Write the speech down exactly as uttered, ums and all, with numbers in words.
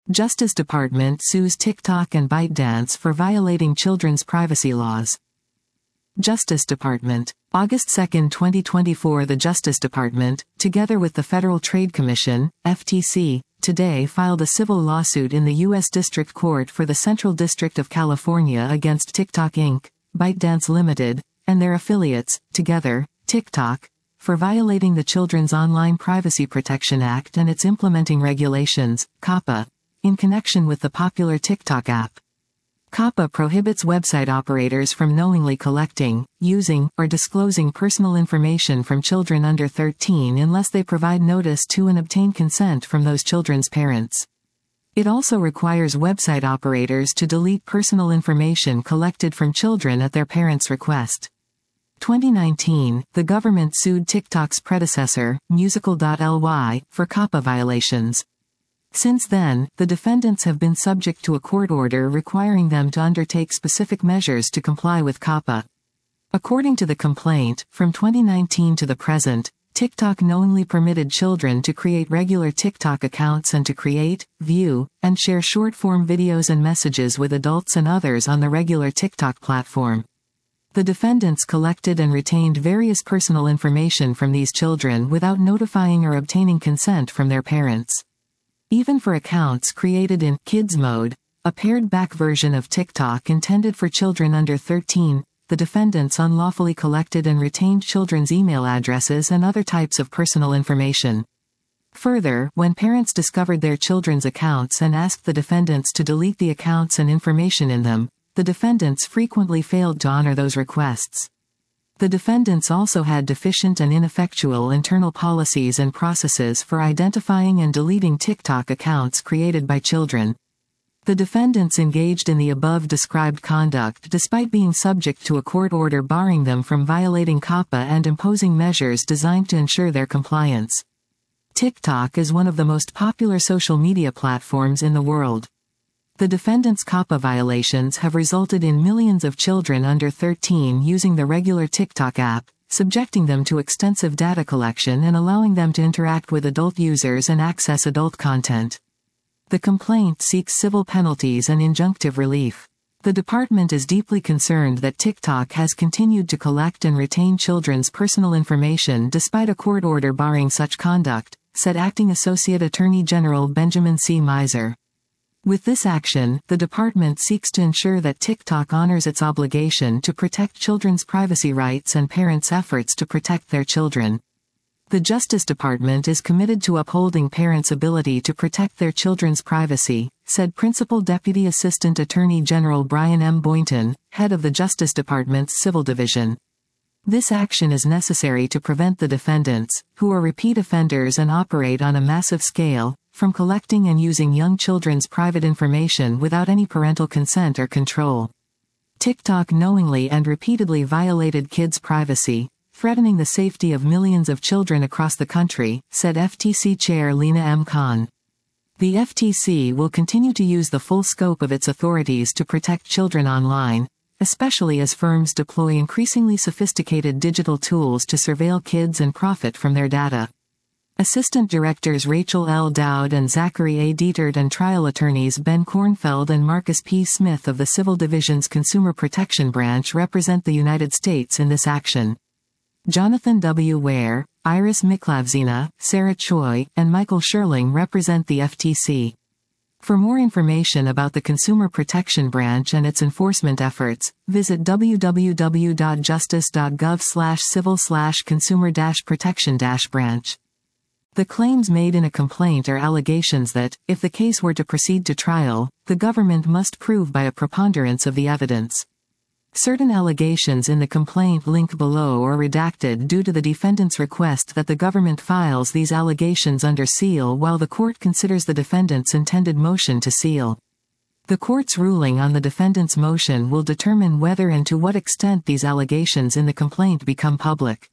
Justice Department sues TikTok and ByteDance for violating children's privacy laws. Justice Department. August second, twenty twenty-four. The Justice Department, together with the Federal Trade Commission, F T C, today filed a civil lawsuit in the U S District Court for the Central District of California against TikTok Incorporated, ByteDance Limited, and their affiliates, together, TikTok, for violating the Children's Online Privacy Protection Act and its implementing regulations, COPPA, in connection with the popular TikTok app. COPPA prohibits website operators from knowingly collecting, using, or disclosing personal information from children under thirteen unless they provide notice to and obtain consent from those children's parents. It also requires website operators to delete personal information collected from children at their parents' request. twenty nineteen, the government sued TikTok's predecessor, Musical dot L Y, for COPPA violations. Since then, the defendants have been subject to a court order requiring them to undertake specific measures to comply with COPPA. According to the complaint, from twenty nineteen to the present, TikTok knowingly permitted children to create regular TikTok accounts and to create, view, and share short-form videos and messages with adults and others on the regular TikTok platform. The defendants collected and retained various personal information from these children without notifying or obtaining consent from their parents. Even for accounts created in Kids Mode, a pared-back version of TikTok intended for children under thirteen, the defendants unlawfully collected and retained children's email addresses and other types of personal information. Further, when parents discovered their children's accounts and asked the defendants to delete the accounts and information in them, the defendants frequently failed to honor those requests. The defendants also had deficient and ineffectual internal policies and processes for identifying and deleting TikTok accounts created by children. The defendants engaged in the above-described conduct despite being subject to a court order barring them from violating COPPA and imposing measures designed to ensure their compliance. TikTok is one of the most popular social media platforms in the world. The defendants' COPPA violations have resulted in millions of children under thirteen using the regular TikTok app, subjecting them to extensive data collection and allowing them to interact with adult users and access adult content. The complaint seeks civil penalties and injunctive relief. The department is deeply concerned that TikTok has continued to collect and retain children's personal information despite a court order barring such conduct, said Acting Associate Attorney General Benjamin C. Miser. With this action, the department seeks to ensure that TikTok honors its obligation to protect children's privacy rights and parents' efforts to protect their children. The Justice Department is committed to upholding parents' ability to protect their children's privacy, said Principal Deputy Assistant Attorney General Brian M. Boynton, head of the Justice Department's Civil Division. This action is necessary to prevent the defendants, who are repeat offenders and operate on a massive scale, from collecting and using young children's private information without any parental consent or control. TikTok knowingly and repeatedly violated kids' privacy, threatening the safety of millions of children across the country, said F T C Chair Lina M. Khan. The F T C will continue to use the full scope of its authorities to protect children online, especially as firms deploy increasingly sophisticated digital tools to surveil kids and profit from their data. Assistant Directors Rachel L. Dowd and Zachary A. Dietert and trial attorneys Ben Kornfeld and Marcus P. Smith of the Civil Division's Consumer Protection Branch represent the United States in this action. Jonathan W. Ware, Iris Miklavzina, Sarah Choi, and Michael Sherling represent the F T C. For more information about the Consumer Protection Branch and its enforcement efforts, visit w w w dot justice dot gov slash civil slash consumer dash protection dash branch. The claims made in a complaint are allegations that, if the case were to proceed to trial, the government must prove by a preponderance of the evidence. Certain allegations in the complaint linked below are redacted due to the defendant's request that the government files these allegations under seal while the court considers the defendant's intended motion to seal. The court's ruling on the defendant's motion will determine whether and to what extent these allegations in the complaint become public.